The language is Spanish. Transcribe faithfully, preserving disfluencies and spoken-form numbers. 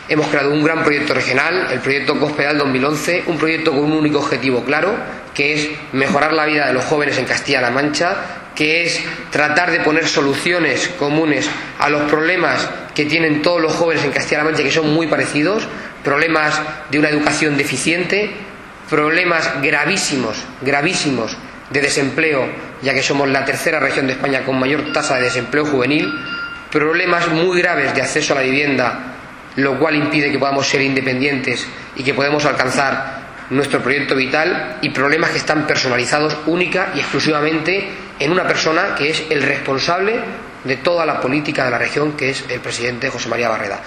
Hemos creado un gran proyecto regional, el proyecto Cospedal dos mil once, un proyecto con un único objetivo claro, que es mejorar la vida de los jóvenes en Castilla-La Mancha, que es tratar de poner soluciones comunes a los problemas que tienen todos los jóvenes en Castilla-La Mancha, que son muy parecidos, problemas de una educación deficiente, problemas gravísimos, gravísimos de desempleo, ya que somos la tercera región de España con mayor tasa de desempleo juvenil, problemas muy graves de acceso a la vivienda, lo cual impide que podamos ser independientes y que podamos alcanzar nuestro proyecto vital, y problemas que están personalizados única y exclusivamente en una persona que es el responsable de toda la política de la región, que es el presidente José María Barreda.